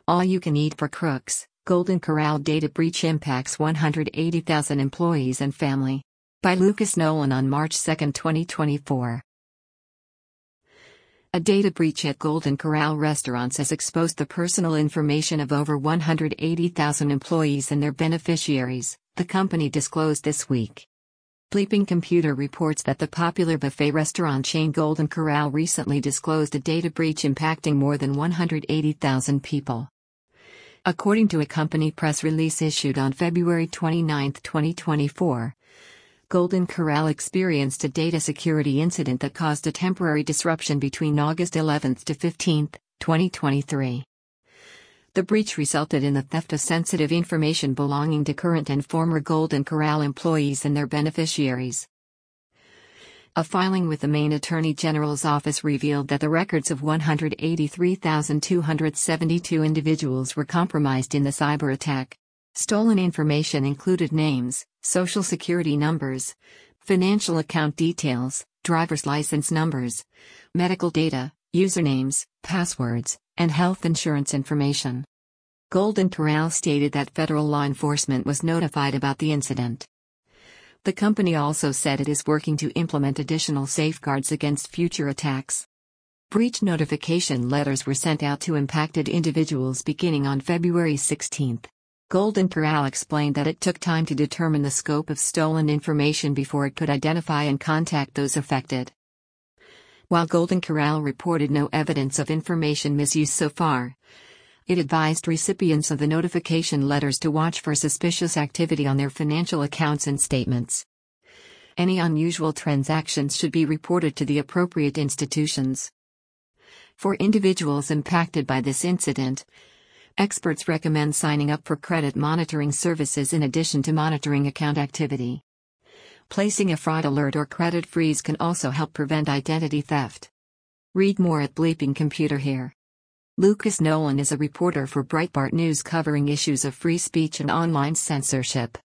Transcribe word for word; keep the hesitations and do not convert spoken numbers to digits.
All you can eat for crooks. Golden Corral data breach impacts one hundred eighty thousand employees and family. By Lucas Nolan on March second, twenty twenty-four. A data breach at Golden Corral restaurants has exposed the personal information of over one hundred eighty thousand employees and their beneficiaries, the company disclosed this week. Bleeping Computer reports that the popular buffet restaurant chain Golden Corral recently disclosed a data breach impacting more than one hundred eighty thousand people. According to a company press release issued on February twenty-ninth, twenty twenty-four, Golden Corral experienced a data security incident that caused a temporary disruption between August eleventh to fifteenth, twenty twenty-three. The breach resulted in the theft of sensitive information belonging to current and former Golden Corral employees and their beneficiaries. A filing with the Maine Attorney General's office revealed that the records of one hundred eighty-three thousand two hundred seventy-two individuals were compromised in the cyber attack. Stolen information included names, social security numbers, financial account details, driver's license numbers, medical data, usernames, passwords, and health insurance information. Golden Corral stated that federal law enforcement was notified about the incident. The company also said it is working to implement additional safeguards against future attacks. Breach notification letters were sent out to impacted individuals beginning on February sixteenth. Golden Corral explained that it took time to determine the scope of stolen information before it could identify and contact those affected. While Golden Corral reported no evidence of information misuse so far, it advised recipients of the notification letters to watch for suspicious activity on their financial accounts and statements. Any unusual transactions should be reported to the appropriate institutions. For individuals impacted by this incident, experts recommend signing up for credit monitoring services in addition to monitoring account activity. Placing a fraud alert or credit freeze can also help prevent identity theft. Read more at Bleeping Computer here. Lucas Nolan is a reporter for Breitbart News covering issues of free speech and online censorship.